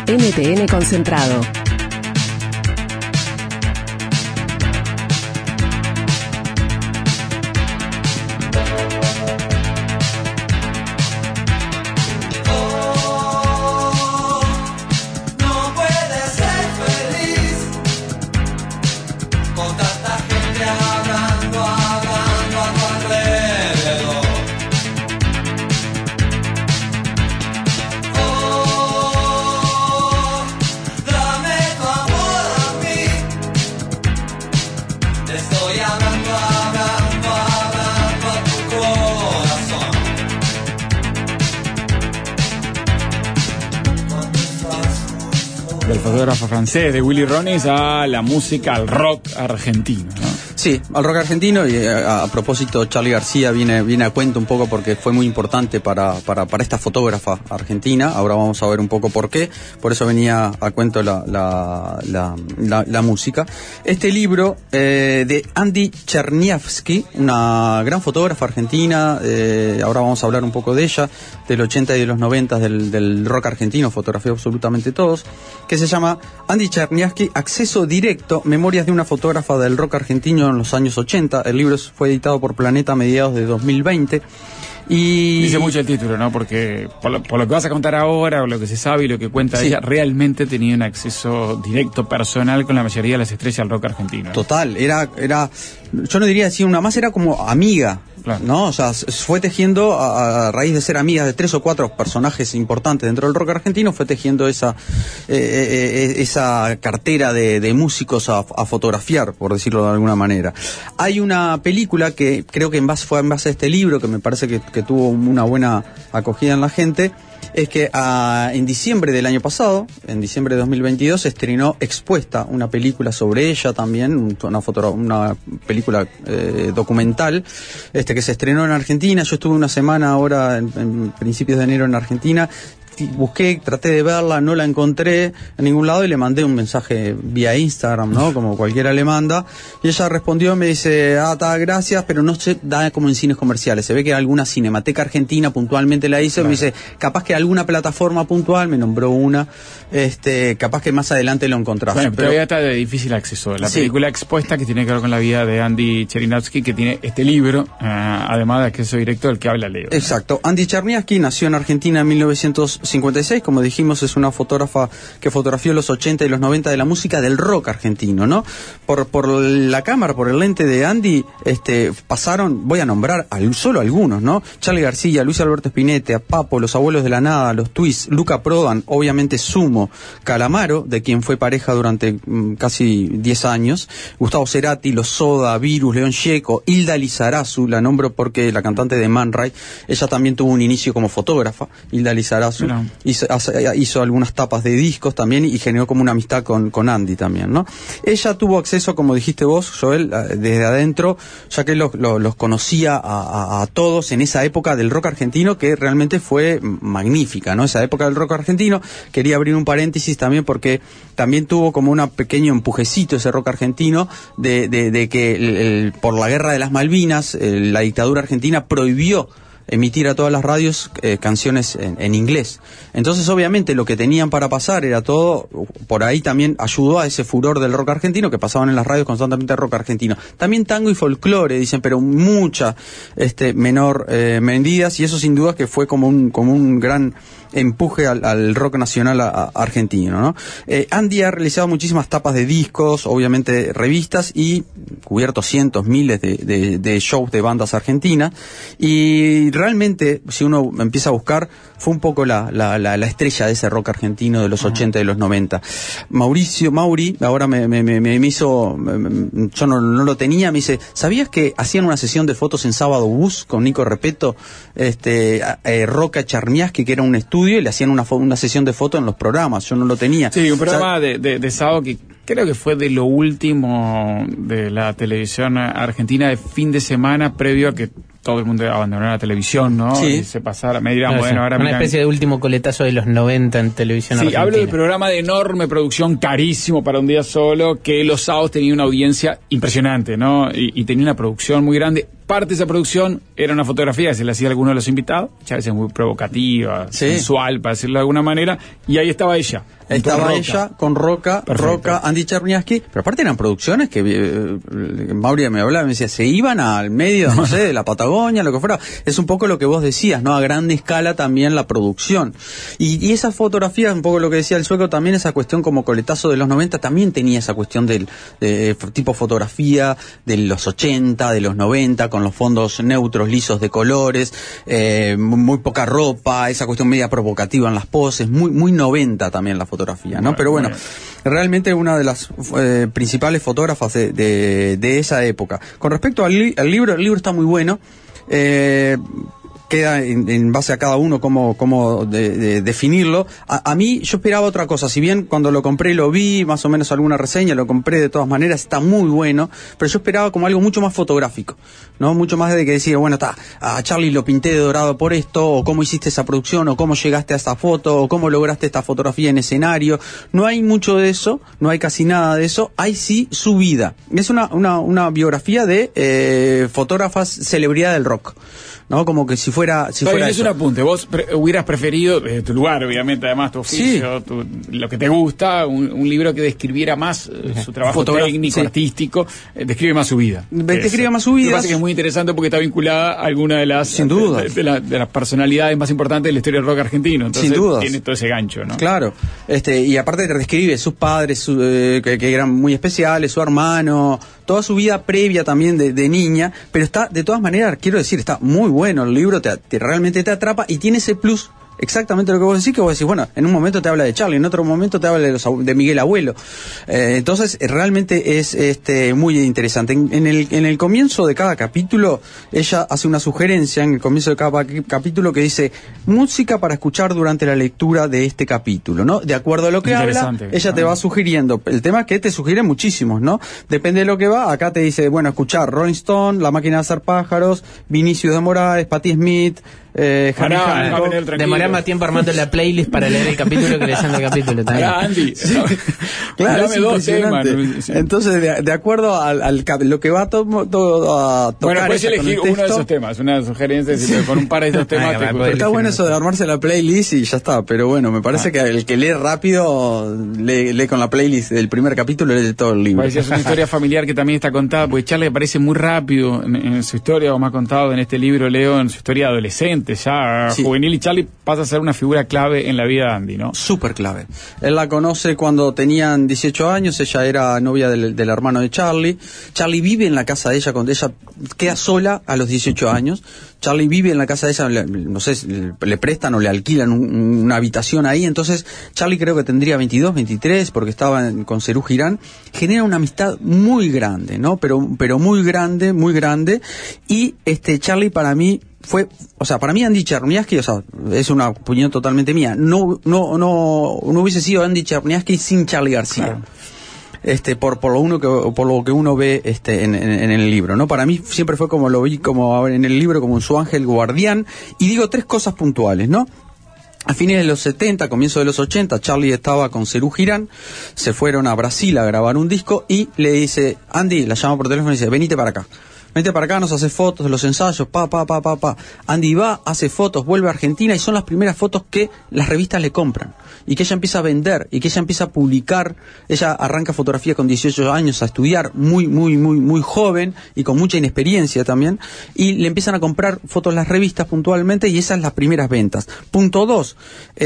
NTN Concentrado. Del fotógrafo francés, de Willy Ronis, a la música, al rock argentino, ¿no? Sí, al rock argentino, y a propósito Charly García viene a cuento un poco porque fue muy importante para esta fotógrafa argentina. Ahora vamos a ver un poco por qué, por eso venía a cuento la música. Este libro de Andy Cherniavsky, una gran fotógrafa argentina, ahora vamos a hablar un poco de ella, del 80 y de los 90 del rock argentino, fotografió absolutamente todos, que se llama Andy Cherniavsky, Acceso Directo, Memorias de una fotógrafa del rock argentino en los años 80. El libro fue editado por Planeta a mediados de 2020. Y dice mucho el título, ¿no? Porque por lo que vas a contar ahora, o lo que se sabe y lo que cuenta ella, realmente tenía un acceso directo, personal, con la mayoría de las estrellas del rock argentino. Total, era yo no diría así una más, era como amiga, claro, ¿no? O sea, fue tejiendo a raíz de ser amiga de 3 o 4 personajes importantes dentro del rock argentino, fue tejiendo esa cartera de músicos a fotografiar, por decirlo de alguna manera. Hay una película que creo que fue en base a este libro, que me parece que tuvo una buena acogida en la gente. Es que en diciembre del año pasado, en diciembre de 2022, se estrenó Expuesta, una película sobre ella también, una película documental, que se estrenó en Argentina. Yo estuve una semana ahora, en principios de enero, en Argentina. Busqué, traté de verla, no la encontré en ningún lado y le mandé un mensaje vía Instagram, ¿no? Como cualquiera le manda. Y ella respondió, me dice, gracias, pero no se da como en cines comerciales. Se ve que alguna Cinemateca Argentina puntualmente la hizo. Claro. Me dice, capaz que alguna plataforma puntual, me nombró una, capaz que más adelante lo encontrás. Bueno, pero todavía está de difícil acceso. La película Expuesta, que tiene que ver con la vida de Andy Cherniavsky, que tiene este libro, además de acceso directo, del que habla Leo, ¿no? Exacto. Andy Cherniavsky nació en Argentina en 1956, como dijimos, es una fotógrafa que fotografió los 80 y los 90 de la música del rock argentino, ¿no? Por la cámara, por el lente de Andy, pasaron, voy a nombrar solo algunos, ¿no? Charly García, Luis Alberto Spinetta, Papo, Los Abuelos de la Nada, Los Twists, Luca Prodan, obviamente Sumo, Calamaro, de quien fue pareja durante casi 10 años, Gustavo Cerati, Los Soda, Virus, León Gieco, Hilda Lizarazu, la nombro porque la cantante de Man Ray, ella también tuvo un inicio como fotógrafa, Hilda Lizarazu. Claro. Hizo algunas tapas de discos también y generó como una amistad con Andy también, ¿no? Ella tuvo acceso, como dijiste vos, Joel, desde adentro, ya que los conocía a todos en esa época del rock argentino, que realmente fue magnífica, ¿no? Esa época del rock argentino. Quería abrir un paréntesis también porque también tuvo como un pequeño empujecito ese rock argentino de que por la guerra de las Malvinas, la dictadura argentina prohibió emitir a todas las radios canciones en inglés. Entonces, obviamente, lo que tenían para pasar era todo, por ahí también ayudó a ese furor del rock argentino, que pasaban en las radios constantemente rock argentino. También tango y folclore, dicen, pero mucha menor medidas, y eso sin duda que fue como un gran empuje al rock nacional argentino, ¿no? Andy ha realizado muchísimas tapas de discos, obviamente revistas, y cubierto cientos, miles de shows de bandas argentinas, y realmente, si uno empieza a buscar, fue un poco la estrella de ese rock argentino de los 80 y de los 90. Mauri, ahora me hizo, yo no lo tenía, me dice, ¿sabías que hacían una sesión de fotos en Sábado Bus con Nico Repetto, Roca Cherniavsky, que era un estudio, y le hacían una sesión de fotos en los programas? Yo no lo tenía. Sí, un programa de sábado que creo que fue de lo último de la televisión argentina de fin de semana, previo a que todo el mundo abandonó la televisión, ¿no? Sí. Y se pasara, me dirán, bueno, ahora una especie de último coletazo de los 90 en televisión argentina. Sí, hablo del programa de enorme producción, carísimo para un día solo, que los sábados tenía una audiencia impresionante, ¿no? Y tenía una producción muy grande. parte de esa producción era una fotografía que se le hacía a alguno de los invitados, a veces muy provocativa, sensual, para decirlo de alguna manera, y ahí estaba ella. Estaba ella con Roca, Andy Cherniavsky, pero aparte eran producciones que Mauri me hablaba, me decía, se iban al medio, no sé, de la Patagonia, lo que fuera. Es un poco lo que vos decías, ¿no? A grande escala también la producción. Y esas fotografías, un poco lo que decía el Sueco, también esa cuestión como coletazo de los 90, también tenía esa cuestión del tipo fotografía de los 80, de los 90, con los fondos neutros, lisos de colores, muy poca ropa, esa cuestión media provocativa en las poses, muy 90 también la fotografía, ¿no? Pero bueno, realmente una de las principales fotógrafas de esa época. Con respecto al libro, el libro está muy bueno. Queda en base a cada uno cómo definirlo. A mí yo esperaba otra cosa, si bien cuando lo compré lo vi, más o menos alguna reseña, lo compré de todas maneras, está muy bueno, pero yo esperaba como algo mucho más fotográfico, ¿no? Mucho más de que decir, bueno, a Charlie lo pinté de dorado por esto, o cómo hiciste esa producción, o cómo llegaste a esta foto, o cómo lograste esta fotografía en escenario. No hay mucho de eso, no hay casi nada de eso, hay sí su vida. Es una biografía de fotógrafas celebridad del rock, ¿no? Como que si fuera es un apunte. Vos hubieras preferido, desde tu lugar, obviamente, además tu oficio, lo que te gusta, un libro que describiera más su trabajo técnico, artístico, describe más su vida. Describe más su vida. Me parece que es muy interesante porque está vinculada a alguna de las sin duda de las personalidades más importantes de la historia del rock argentino. Entonces, sin duda tiene todo ese gancho, ¿no? Claro. Y aparte te describe sus padres, que eran muy especiales, su hermano, toda su vida previa también de niña, pero está, de todas maneras, quiero decir, está muy bueno el libro, realmente te atrapa y tiene ese plus, exactamente lo que vos decís, que vos decís, bueno, en un momento te habla de Charlie, en otro momento te habla de Miguel Abuelo. Entonces, realmente es muy interesante. En el comienzo de cada capítulo, ella hace una sugerencia en el comienzo de cada capítulo que dice, música para escuchar durante la lectura de este capítulo, ¿no? De acuerdo a lo que habla, ella te va sugiriendo. El tema es que te sugiere muchísimos, ¿no? Depende de lo que va, acá te dice, bueno, escuchar Rolling Stone, La máquina de hacer pájaros, Vinicius de Moraes, Patti Smith, Demoré más tiempo armando la playlist para leer el capítulo que leyendo el capítulo también. Andy, claro, es impresionante. Entonces, de acuerdo al lo que va a tocar. Bueno, puedes elegir uno de esos temas, una sugerencia con un par de esos temas. Está bueno eso de armarse la playlist y ya está, pero bueno, me parece que el que lee rápido lee con la playlist del primer capítulo, lee todo el libro. Es una historia familiar que también está contada, porque Charlie aparece muy rápido en su historia, como ha contado en este libro, Leo, en su historia adolescente, ya juvenil, y Charlie pasa a ser una figura clave en la vida de Andy, ¿no? Súper clave. Él la conoce cuando tenían 18 años, ella era novia del hermano de Charlie. Charlie vive en la casa de ella, cuando ella queda sola a los 18 años. Charlie vive en la casa de ella, no sé, le prestan o le alquilan una habitación ahí, entonces Charlie creo que tendría 22, 23, porque estaba con Serú Girán. Genera una amistad muy grande, ¿no? Pero muy grande, y Charlie para mí para mí Andy Cherniavsky, es una opinión totalmente mía, no hubiese sido Andy Cherniavsky sin Charly García. Claro. Por lo que uno ve en el libro, ¿no? Para mí siempre fue como lo vi como en el libro, como su ángel guardián. Y digo tres cosas puntuales, ¿no? A fines de los 70, comienzo de los 80, Charlie estaba con Serú Girán, se fueron a Brasil a grabar un disco y le dice, Andy, la llama por teléfono y dice, venite para acá, nos hace fotos de los ensayos, Andy va, hace fotos, vuelve a Argentina y son las primeras fotos que las revistas le compran. Y que ella empieza a vender, y que ella empieza a publicar. Ella arranca fotografía con 18 años a estudiar, muy joven y con mucha inexperiencia también. Y le empiezan a comprar fotos las revistas puntualmente y esas son las primeras ventas. Punto 2,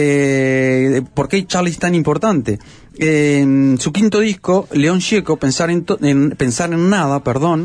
¿por qué Charlie es tan importante? En su quinto disco, León Gieco, Pensar en nada,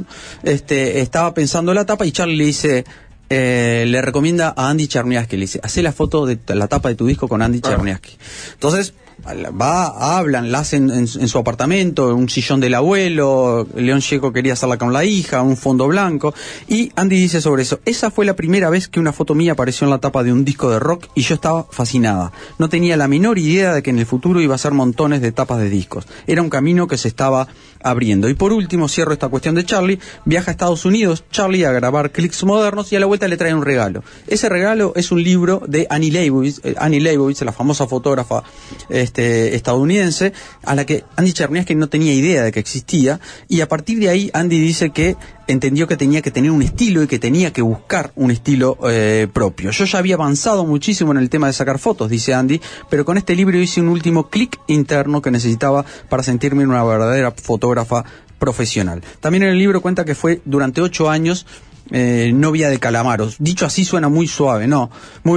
estaba pensando la tapa y Charlie le dice, le recomienda a Andy Cherniavsky, le dice, hacé la foto de la tapa de tu disco con Andy Cherniavsky. Entonces, hablan, la hacen en su apartamento, en un sillón del abuelo. León Gieco quería hacerla con la hija, un fondo blanco, y Andy dice sobre eso, esa fue la primera vez que una foto mía apareció en la tapa de un disco de rock y yo estaba fascinada. No tenía la menor idea de que en el futuro iba a ser montones de tapas de discos. Era un camino que se estaba abriendo. Y por último, cierro esta cuestión de Charlie. Viaja a Estados Unidos Charlie a grabar clics modernos y a la vuelta le trae un regalo. Ese regalo es un libro de Annie Leibovitz, la famosa fotógrafa estadounidense, a la que Andy Cherniavsky no tenía idea de que existía, y a partir de ahí Andy dice que entendió que tenía que tener un estilo y que tenía que buscar un estilo propio. Yo ya había avanzado muchísimo en el tema de sacar fotos, dice Andy, pero con este libro hice un último clic interno que necesitaba para sentirme una verdadera fotógrafa profesional. También en el libro cuenta que fue durante 8 años novia de Calamaro. Dicho así suena muy suave, ¿no? Muy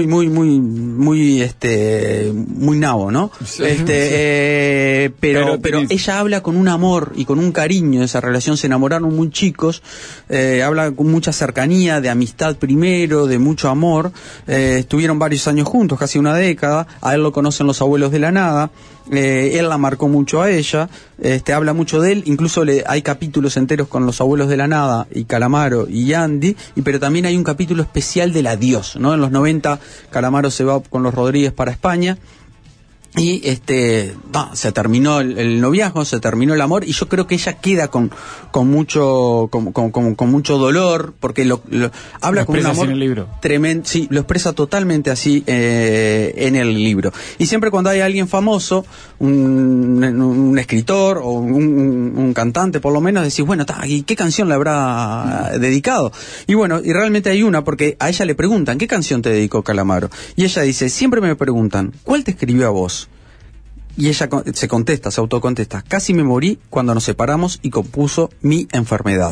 nabo, ¿no? Sí, pero ella habla con un amor y con un cariño de esa relación. Se enamoraron muy chicos, habla con mucha cercanía, de amistad primero, de mucho amor. Estuvieron varios años juntos, casi una década. A él lo conocen los abuelos de la nada. Él la marcó mucho a ella, habla mucho de él, incluso hay capítulos enteros con los abuelos de la nada y Calamaro y Andy, pero también hay un capítulo especial del adiós, ¿no? En los 90 Calamaro se va con los Rodríguez para España y se terminó el noviazgo, se terminó el amor, y yo creo que ella queda con mucho dolor, porque lo habla con un amor tremendo. Sí, lo expresa totalmente así en el libro. Y siempre cuando hay alguien famoso, un escritor o un cantante por lo menos, decís, bueno, ¿y qué canción le habrá dedicado? Y bueno, y realmente hay una, porque a ella le preguntan, ¿qué canción te dedicó Calamaro? Y ella dice, siempre me preguntan, ¿cuál te escribió a vos? Y ella se autocontesta, casi me morí cuando nos separamos, y compuso Mi enfermedad.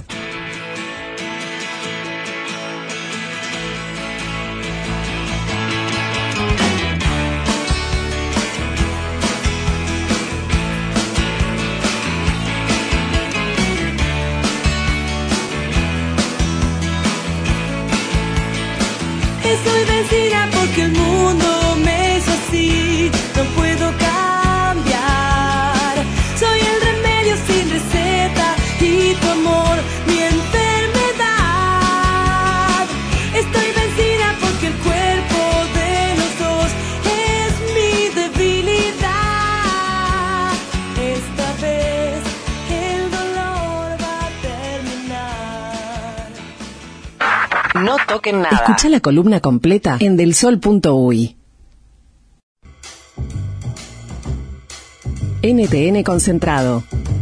Estoy vencida porque el mundo me hizo así, no puedo cambiar. Soy el remedio sin receta y tu amor mi enfermedad. Estoy vencida porque el cuerpo de los dos es mi debilidad. Esta vez el dolor va a terminar. No toquen nada. Escucha la columna completa en delsol.uy. NTN Concentrado.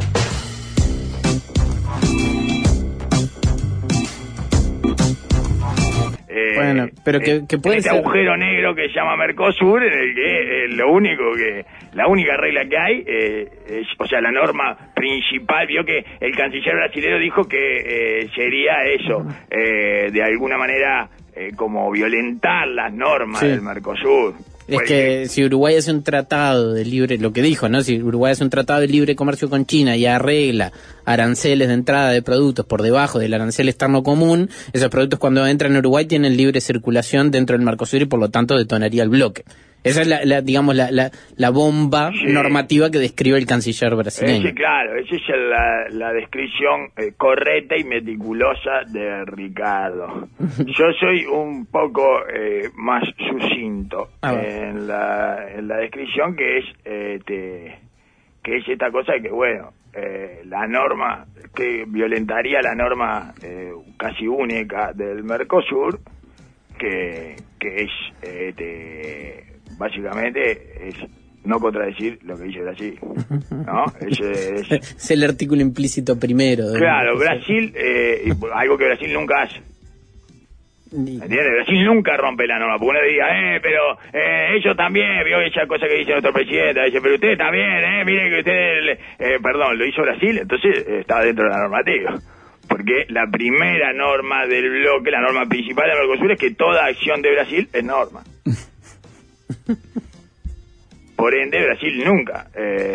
Bueno, pero que puede este ser... agujero negro que se llama Mercosur, en el que la única regla que hay es, o sea, la norma principal, vio que el canciller brasileño dijo que sería eso, de alguna manera como violentar las normas del Mercosur. Es que si Uruguay hace un tratado de libre, lo que dijo, ¿no? Si Uruguay hace un tratado de libre comercio con China y arregla aranceles de entrada de productos por debajo del arancel externo común, esos productos cuando entran en Uruguay tienen libre circulación dentro del Mercosur y por lo tanto detonaría el bloque. Esa es la bomba normativa que describe el canciller brasileño. Claro, esa es la descripción correcta y meticulosa de Ricardo. Yo soy un poco más sucinto en la descripción, que es esta cosa que, bueno, la norma que violentaría la norma casi única del Mercosur, que es básicamente es no contradecir lo que dice Brasil, ¿no? Es el artículo implícito primero. Claro, Brasil, algo que Brasil nunca hace. ¿Entiendes? Brasil nunca rompe la norma, porque uno diga, pero ellos también, vio esa cosa que dice nuestro presidente, dice, pero ustedes también, miren que ustedes, perdón, lo hizo Brasil, entonces estaba dentro de la normativa. Porque la primera norma del bloque, la norma principal del Mercosur, es que toda acción de Brasil es norma. Por ende, Brasil nunca,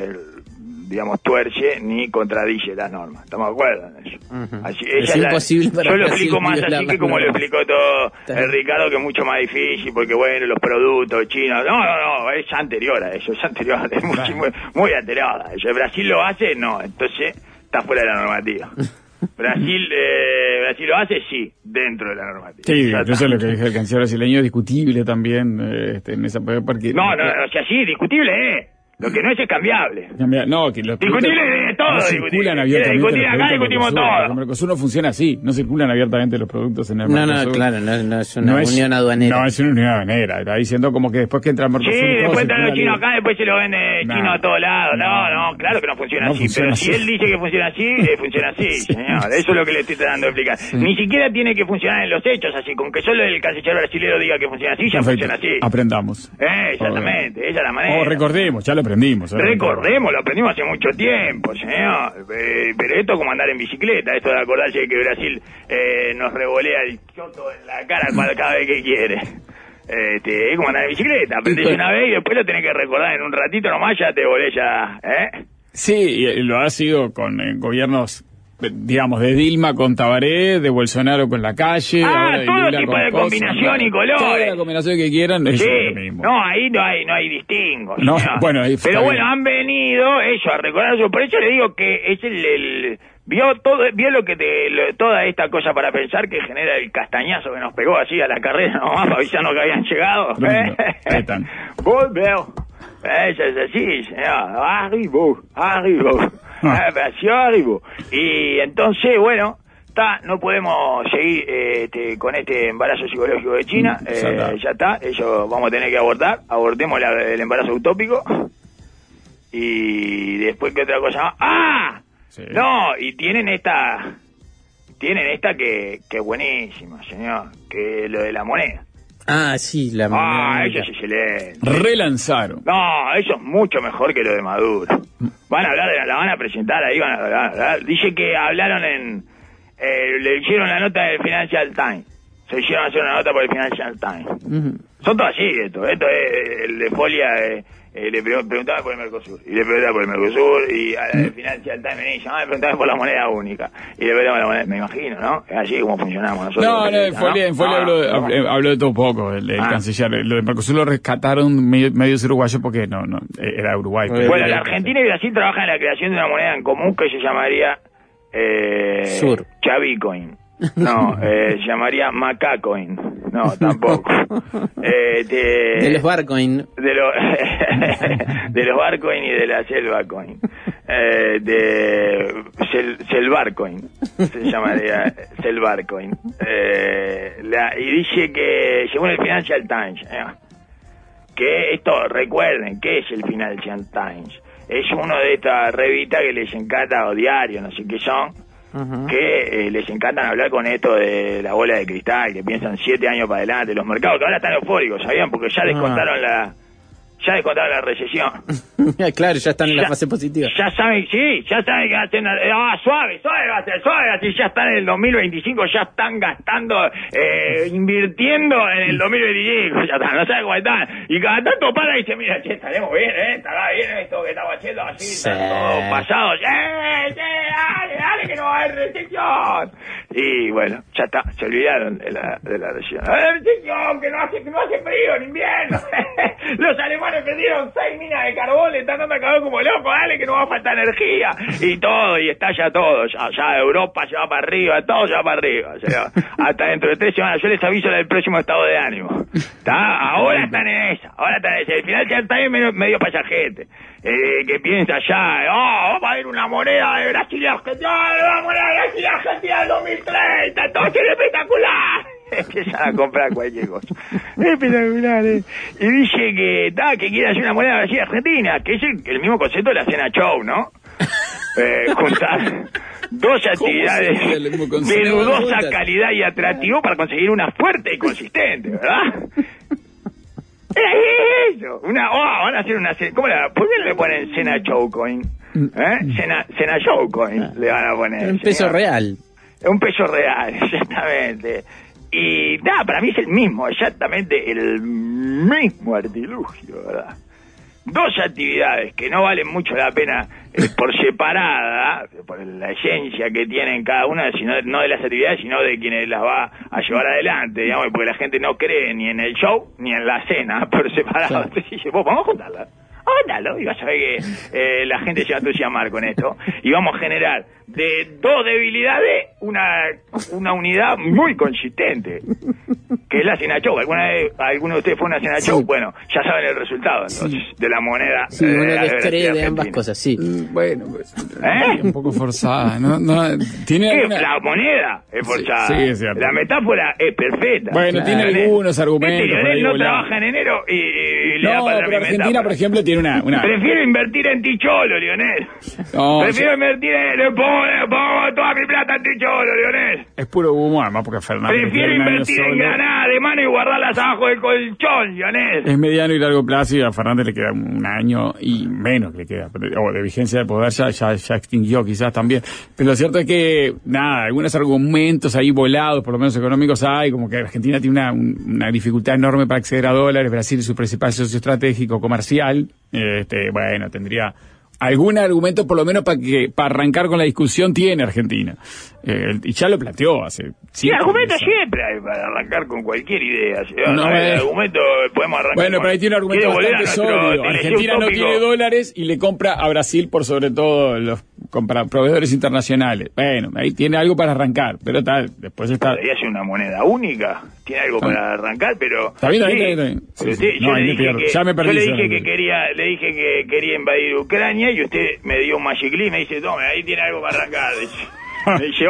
tuerce ni contradice las normas. ¿Estamos de acuerdo en eso? Es imposible para yo lo Brasil explico más así que como lo explicó todo Ricardo, que es mucho más difícil, porque bueno, los productos chinos... No, es anterior a eso, es muy anterior a eso. Brasil lo hace, no, entonces está fuera de la normativa. Brasil lo hace, sí, dentro de la normativa. Sí, eso es lo que dijo el canciller brasileño, discutible también en esa parte. No, o sea, sí, discutible, Lo que no es cambiable. No, que los discutible de todo. no circulan abiertamente. Discutir acá, discutimos todo. El Mercosur no funciona así. No circulan abiertamente los productos en el Mercosur. No, claro, no es una unión aduanera. No, es una unión aduanera. Está diciendo como que después que entra el Mercosur. Sí, después entran los chinos acá, después se lo vende chino a todos lados. No, claro que no funciona así. Pero si él dice que funciona así, señor. Eso es lo que le estoy tratando de explicar. Ni siquiera tiene que funcionar en los hechos así. Con que solo el canciller brasileño diga que funciona así, ya funciona así. Aprendamos. Exactamente, esa es la manera. Recordemos, ya lo aprendimos. Recordemos, lo aprendimos hace mucho tiempo, señor. Pero esto es como andar en bicicleta, esto de acordarse de que Brasil nos revolea el choto en la cara cada vez que quiere. Es como andar en bicicleta, aprendés una vez y después lo tenés que recordar en un ratito nomás, ya te volés ya, Sí, y lo ha sido con gobiernos, digamos, de Dilma con Tabaré, de Bolsonaro con la calle. Todo tipo de combinación y colores. Toda la combinación que quieran es lo mismo. No, ahí no hay distingos. No, bueno, ahí pero bueno, han venido ellos a recordar eso. Por eso le digo que es vio lo que toda esta cosa para pensar que genera el castañazo que nos pegó así a la carrera nomás para avisarnos que habían llegado. Volveo. Eso es así, señor. Arribó. Y entonces, bueno, no podemos seguir con este embarazo psicológico de China. Ya está, eso vamos a tener que abortar. Abortemos el embarazo utópico. Y después, ¿qué otra cosa más? Sí. No, y tienen esta que es buenísima, señor, que es lo de la moneda. Sí, la moneda. Eso es excelente. Relanzaron. No, eso es mucho mejor que lo de Maduro. Van a hablar la van a presentar ahí, van a hablar. Dice que hablaron le hicieron la nota del Financial Times. Se hicieron hacer una nota por el Financial Times. Son todos así, esto es el de Folia. Le preguntaba por el Mercosur, y le preguntaba por el Mercosur, y al Financial Times me preguntaba por la moneda única, y le preguntaba por la moneda, me imagino, ¿no? Es así como funcionamos nosotros. En Folia habló de todo poco, el canciller. Lo de Mercosur lo rescataron medios uruguayos porque no, era Uruguay. Bueno, la Argentina y Brasil trabajan en la creación de una moneda en común que se llamaría Chavicoin. No, se llamaría Macacoin. No, tampoco. De los Barcoin. De los Barcoin y de la Selvacoin. De Selvarcoin. Se llamaría Selvarcoin. Y dice que, según el Financial Times, que esto, recuerden, ¿qué es el Financial Times? Es uno de estas revistas que les encanta, o diarios, no sé qué son, que les encantan hablar con esto de la bola de cristal, que piensan 7 años para adelante, los mercados que ahora están eufóricos, ¿sabían? Porque ya descontaron la recesión. Claro, ya están en la fase positiva. Ya saben que hacen suave va a ser, así ya están en el 2025, ya están gastando, invirtiendo en el 2025, ya están, no saben cómo están. Y cada tanto para y dice, mira, estaremos bien, estará bien esto que estamos haciendo así, están todos pasados, dale que no va a haber recesión. Y bueno, ya está, se olvidaron de la recesión. Recesión, que no hace frío en invierno. Los alemanes prendieron 6 minas de carbón, le están dando a calor como loco, dale que no va a faltar energía. Y todo, y estalla todo. Ya Europa se va para arriba, todo se va para arriba. O sea, hasta dentro de 3 semanas. Yo les aviso del próximo estado de ánimo. Ahora están en esa. El final ya está medio pasajete. Que piensa ya, vamos a ver una moneda de Brasil y Argentina, la moneda de Brasil y Argentina del 2030, todo es espectacular. Empiezan a comprar cualquier cosa. Espectacular, Y dice que quiere hacer una moneda de Brasil y Argentina, que es el mismo concepto de la cena show, ¿no? Juntar 2 actividades de dudosa calidad y atractivo para conseguir una fuerte y consistente, ¿verdad? Eso. Van a hacer una cena. ¿Por qué le ponen cena showcoin? Cena showcoin le van a poner. Un peso real. Un peso real, exactamente. Y para mí es exactamente el mismo artilugio, ¿verdad? 2 actividades que no valen mucho la pena por separada, por la esencia que tienen cada una, sino no de las actividades, sino de quienes las va a llevar adelante, digamos, porque la gente no cree ni en el show ni en la cena por separado. Claro. Entonces dice, vamos a juntarla. Ándalo, y vas a ver que la gente se va a entusiasmar con esto. Y vamos a generar de 2 debilidades una unidad muy consistente. que es la cena show. ¿Alguno de ustedes fue a una cena show? Bueno, ya saben el resultado, entonces, de la moneda. Sí, uno cree de ambas cosas, sí. Bueno, pues, un poco forzada, ¿no? ¿Tiene ¿Qué? alguna... La moneda es forzada. Sí, es cierto. La metáfora es perfecta. Bueno, tiene algunos argumentos. Él no trabaja en enero y le da para pero Argentina, por ejemplo, tiene una... Prefiero invertir en Ticholo, Lionel. No, Prefiero invertir en... Le pongo toda mi plata en Ticholo, Lionel. es puro humo, además, porque Fernández... Prefiero invertir en Granada de mano y guardarlas abajo del colchón, Lionel. Es mediano y largo plazo y a Fernández le queda un año y menos que le queda. O de vigencia de poder ya extinguió quizás también. Pero lo cierto es que, nada, algunos argumentos ahí volados, por lo menos económicos hay, como que Argentina tiene una dificultad enorme para acceder a dólares, Brasil es su principal socio estratégico comercial. Bueno, tendría algún argumento por lo menos para arrancar con la discusión tiene Argentina. Y ya lo planteó hace... Sí, argumento siempre hay para arrancar con cualquier idea. El argumento podemos arrancar. Bueno, pero ahí tiene un argumento bastante sólido. Argentina no tiene dólares y le compra a Brasil por sobre todo los proveedores internacionales. Bueno, ahí tiene algo para arrancar, pero tal, después está... Podría ser una moneda única, tiene algo para arrancar, pero... Está bien. Sí. Yo le dije que quería invadir Ucrania y usted me dio un Magic Leap y me dice, tome, ahí tiene algo para arrancar. Dice,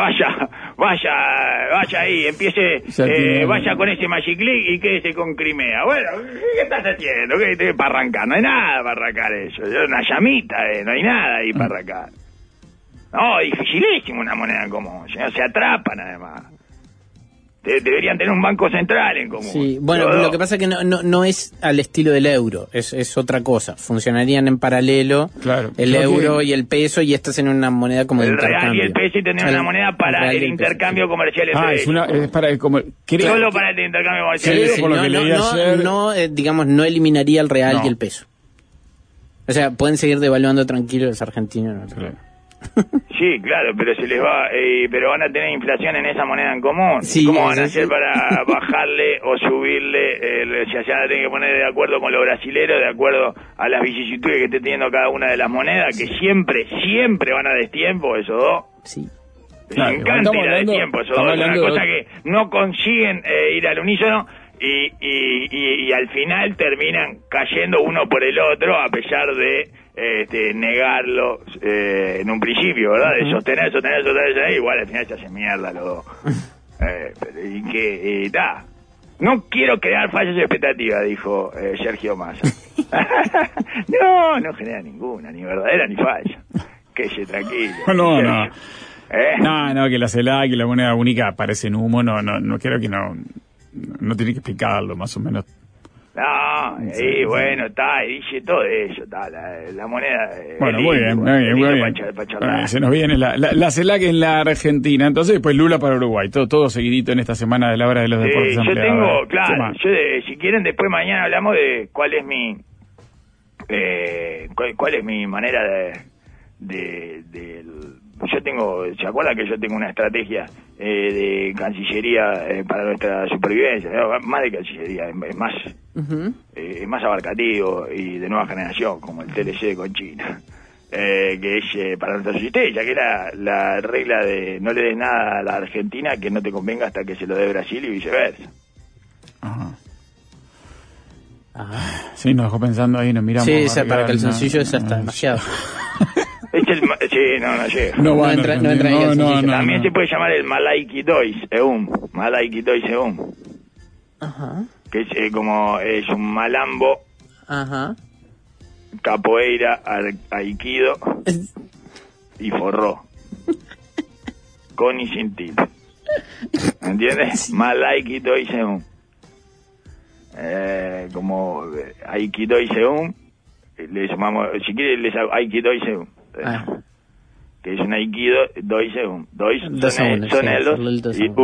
vaya ahí, empiece, vaya con ese Magic League y quédese con Crimea. Bueno, ¿qué estás haciendo? ¿Qué tenés para arrancar? No hay nada para arrancar eso. Es una llamita, no hay nada ahí para arrancar. No, dificilísimo una moneda en común. Se atrapan además. Deberían tener un banco central en común. Sí, bueno, lo que pasa es que no es al estilo del euro, es otra cosa. Funcionarían en paralelo, claro, el euro y el peso, y estás en una moneda como de intercambio. El real y el peso y tener una moneda para el intercambio comercial entre ellos. Es para el solo para el intercambio comercial. Digamos, no eliminaría el real y el peso. O sea, pueden seguir devaluando tranquilos los argentinos. ¿No? Claro. Sí, claro, pero se les va, pero van a tener inflación en esa moneda en común. Sí, ¿cómo van a hacer para bajarle o subirle? Si allá tienen que poner de acuerdo con los brasileros, de acuerdo a las vicisitudes que esté teniendo cada una de las monedas, que siempre van a destiempo, esos dos. Sí. Les encanta ir a destiempo, esos dos. Una cosa que no consiguen ir al unísono y al final terminan cayendo uno por el otro, a pesar de negarlo en un principio, ¿verdad? De sostener, igual al final se hace mierda los dos. No quiero crear falsas expectativas, dijo Sergio Massa. No genera ninguna, ni verdadera ni falsa. Quédese tranquilo. No, que la CELAC y la moneda única parecen humo, no creo que no tiene que explicarlo, más o menos. No, bueno, está, dice todo eso, está, la moneda... Bueno, muy bien. Se nos viene la CELAC en la Argentina, entonces después Lula para Uruguay, todo seguidito en esta semana de la hora de los deportes ampliados. Si quieren después mañana hablamos de cuál es mi manera ¿se acuerda que yo tengo una estrategia de Cancillería para nuestra supervivencia? Más de Cancillería, es más abarcativo y de nueva generación, como el TLC con China, que es para nuestra subsistencia, que era la regla de no le des nada a la Argentina que no te convenga hasta que se lo dé Brasil y viceversa. Ajá. Sí, nos dejó pensando ahí, nos miramos. Sí, para calzoncillo esa está demasiado. No llega. No entra ahí. También se puede llamar el Malaiki Dois Eum. Ajá. Que es es un malambo. Ajá. Capoeira, aikido y forró. Con y sin tilde. ¿Entiendes? Malaiki Dois Eum. Como aikido y seum, le llamamos, si quiere les hago aikido y seum. Que es un aikido, doy seum. Dois son elos y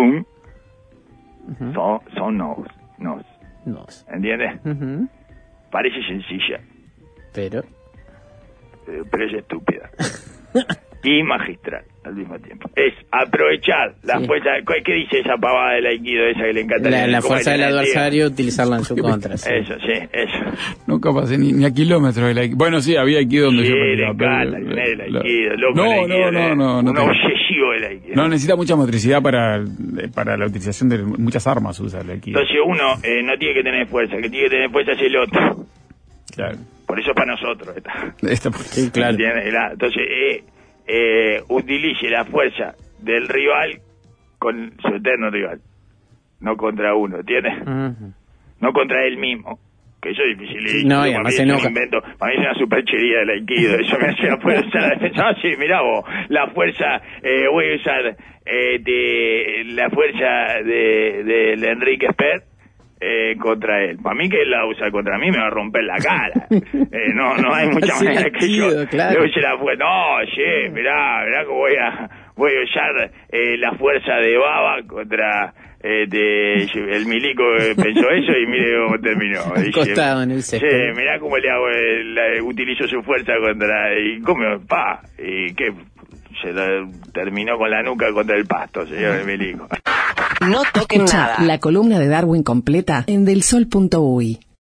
son nos. ¿Entiendes? Parece sencilla. Pero es estúpida. Y magistral al mismo tiempo. Es aprovechar la fuerza. ¿Qué dice esa pavada del aikido esa que le encanta? La fuerza del adversario, utilizarla en su contra. Sí. Eso. Nunca pasé ni a kilómetros del aikido. Bueno, sí, había aikido donde yo le encanta el aikido. No. Un obsesivo enemigo del aikido. No, necesita mucha motricidad para la utilización de muchas armas, usa el aikido. Entonces uno no tiene que tener fuerza, que tiene que tener fuerza es el otro. Claro. Por eso es para nosotros. Sí, claro. ¿Entiendes? Entonces, utilice la fuerza del rival con su eterno rival, no contra uno, ¿entiendes? No contra él mismo. Que eso es difícil. Sí, no, y además se enoja. Para mí es una superchería del aikido. Eso me hace la fuerza. No, sí, mirá vos. La fuerza, voy a usar la fuerza de Enrique Spert contra él. Para mí que él la usa contra mí me va a romper la cara. No hay mucha manera que yo le use la fuerza. No, che, mirá cómo voy a usar la fuerza de Baba contra el milico pensó eso y mire cómo terminó. Acostado en el césped. Che, mirá cómo le hago, utilizo su fuerza contra, y cómo, y que se terminó con la nuca contra el pasto, señor el milico. No toquen nada. La columna de Darwin completa en delsol.uy.